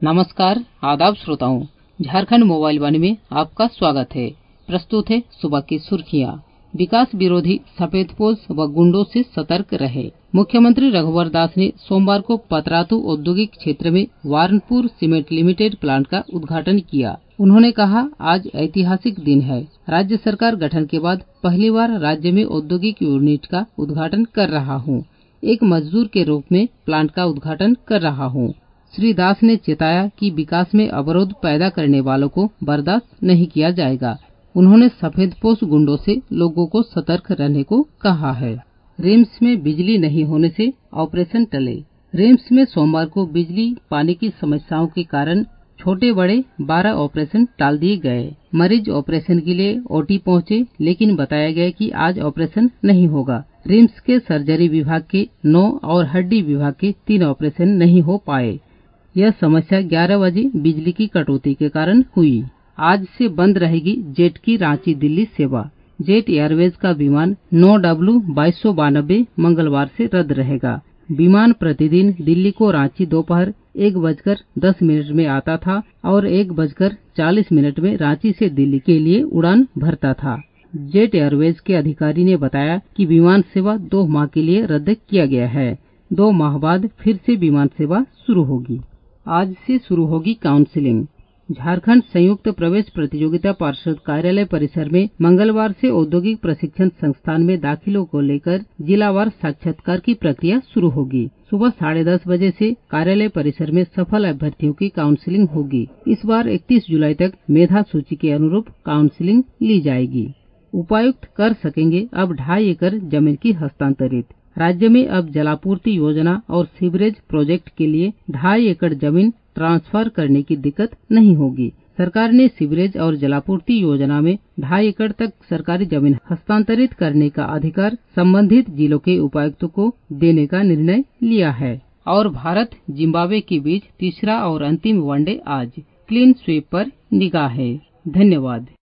नमस्कार, आदाब श्रोताओं। झारखंड मोबाइल वाणी में आपका स्वागत है। प्रस्तुत है सुबह की सुर्खियां। विकास विरोधी सफेदपोश व गुंडों से सतर्क रहे। मुख्यमंत्री रघुवर दास ने सोमवार को पतरातू औद्योगिक क्षेत्र में वारनपुर सीमेंट लिमिटेड प्लांट का उद्घाटन किया। उन्होंने कहा, आज ऐतिहासिक दिन है। राज्य सरकार गठन के बाद पहली बार राज्य में औद्योगिक यूनिट का उद्घाटन कर रहा हूँ। एक मजदूर के रूप में प्लांट का उद्घाटन कर रहा हूँ। श्री दास ने चेताया कि विकास में अवरोध पैदा करने वालों को बर्दाश्त नहीं किया जाएगा। उन्होंने सफेदपोश गुंडों से लोगों को सतर्क रहने को कहा है। रिम्स में बिजली नहीं होने से ऑपरेशन टले। रिम्स में सोमवार को बिजली पानी की समस्याओं के कारण छोटे बड़े 12 ऑपरेशन टाल दिए गए। मरीज ऑपरेशन के लिए ओटी पहुंचे, लेकिन बताया गया कि आज ऑपरेशन नहीं होगा। रिम्स के सर्जरी विभाग के 9 और हड्डी विभाग के 3 ऑपरेशन नहीं हो पाए। यह समस्या 11 बजे बिजली की कटौती के कारण हुई। आज से बंद रहेगी जेट की रांची दिल्ली सेवा। जेट एयरवेज का विमान 9W2292 मंगलवार से रद्द रहेगा। विमान प्रतिदिन दिल्ली को रांची दोपहर 1:10 में आता था और 1:40 में रांची से दिल्ली के लिए उड़ान भरता था। जेट एयरवेज के अधिकारी ने बताया कि विमान सेवा 2 माह के लिए रद्द किया गया है। 2 माह बाद फिर से विमान सेवा शुरू होगी। आज से शुरू होगी काउंसलिंग। झारखंड संयुक्त प्रवेश प्रतियोगिता पार्षद कार्यालय परिसर में मंगलवार से औद्योगिक प्रशिक्षण संस्थान में दाखिलों को लेकर जिलावार साक्षात्कार की प्रक्रिया शुरू होगी। सुबह 10:30 बजे से कार्यालय परिसर में सफल अभ्यर्थियों की काउंसलिंग होगी। इस बार 31 जुलाई तक मेधा सूची के अनुरूप काउंसलिंग ली जाएगी। उपायुक्त कर सकेंगे अब 2.5 एकड़ जमीन की हस्तांतरित। राज्य में अब जलापूर्ति योजना और सीवरेज प्रोजेक्ट के लिए 2.5 एकड़ जमीन ट्रांसफर करने की दिक्कत नहीं होगी। सरकार ने सीवरेज और जलापूर्ति योजना में 2.5 एकड़ तक सरकारी जमीन हस्तांतरित करने का अधिकार संबंधित जिलों के उपायुक्तों को देने का निर्णय लिया है। और भारत जिम्बाब्वे के बीच तीसरा और अंतिम वनडे आज। क्लीन स्वीप पर निगाह है। धन्यवाद।